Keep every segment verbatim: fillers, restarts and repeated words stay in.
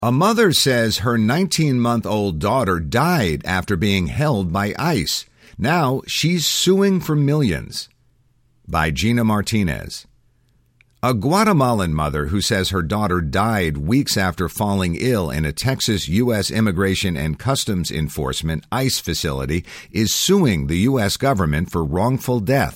A mother says her nineteen-month-old daughter died after being held by ICE. Now she's suing for millions. By Gina Martinez. A Guatemalan mother who says her daughter died weeks after falling ill in a Texas U S Immigration and Customs Enforcement ICE facility is suing the U S government for wrongful death.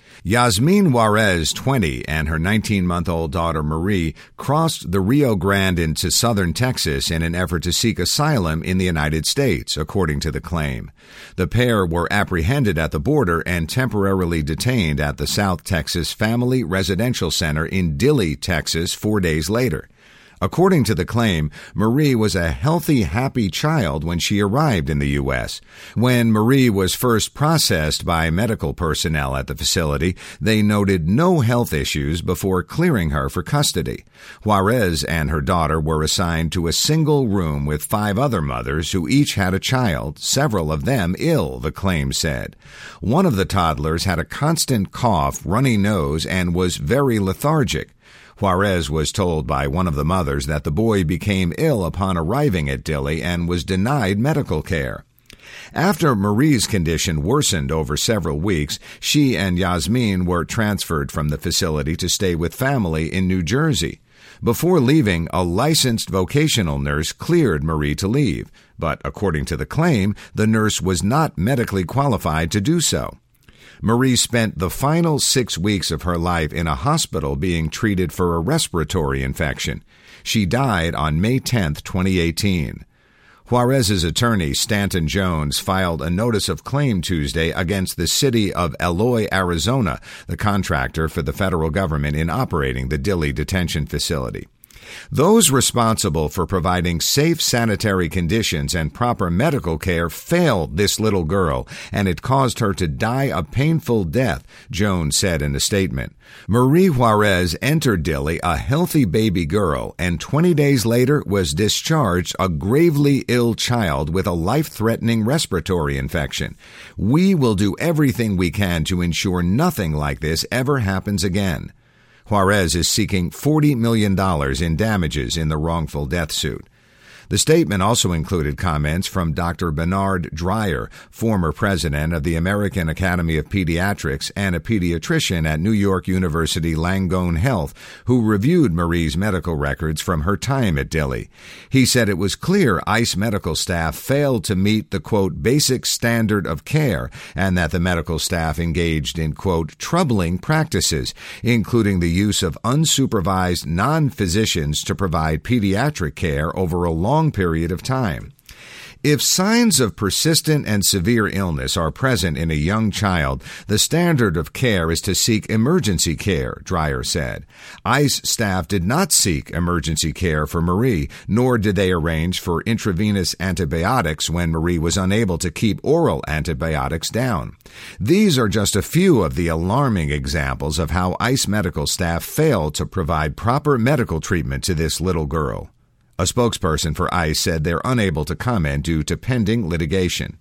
Yasmin Juarez, twenty, and her nineteen-month-old daughter Marie crossed the Rio Grande into southern Texas in an effort to seek asylum in the United States, according to the claim. The pair were apprehended at the border and temporarily detained at the South Texas Family Residential Center in Dilley, Texas, four days later. According to the claim, Marie was a healthy, happy child when she arrived in the U S. When Marie was first processed by medical personnel at the facility, they noted no health issues before clearing her for custody. Juarez and her daughter were assigned to a single room with five other mothers who each had a child, several of them ill, the claim said. One of the toddlers had a constant cough, runny nose, and was very lethargic. Juarez was told by one of the mothers that the boy became ill upon arriving at Dilley and was denied medical care. After Marie's condition worsened over several weeks, she and Yasmin were transferred from the facility to stay with family in New Jersey. Before leaving, a licensed vocational nurse cleared Marie to leave, but according to the claim, the nurse was not medically qualified to do so. Marie spent the final six weeks of her life in a hospital being treated for a respiratory infection. She died on May tenth, twenty eighteen. Juarez's attorney, Stanton Jones, filed a notice of claim Tuesday against the city of Eloy, Arizona, the contractor for the federal government in operating the Dilley detention facility. Those responsible for providing safe sanitary conditions and proper medical care failed this little girl, and it caused her to die a painful death, Jones said in a statement. Marie Juarez entered Dilley a healthy baby girl, and twenty days later was discharged a gravely ill child with a life-threatening respiratory infection. We will do everything we can to ensure nothing like this ever happens again. Juarez is seeking forty million dollars in damages in the wrongful death suit. The statement also included comments from Doctor Bernard Dreyer, former president of the American Academy of Pediatrics and a pediatrician at New York University Langone Health, who reviewed Marie's medical records from her time at Dilley. He said it was clear ICE medical staff failed to meet the, quote, basic standard of care, and that the medical staff engaged in, quote, troubling practices, including the use of unsupervised non-physicians to provide pediatric care over a long period of time. If signs of persistent and severe illness are present in a young child, the standard of care is to seek emergency care, Dreyer said. ICE staff did not seek emergency care for Marie, nor did they arrange for intravenous antibiotics when Marie was unable to keep oral antibiotics down. These are just a few of the alarming examples of how ICE medical staff failed to provide proper medical treatment to this little girl. A spokesperson for ICE said they're unable to comment due to pending litigation.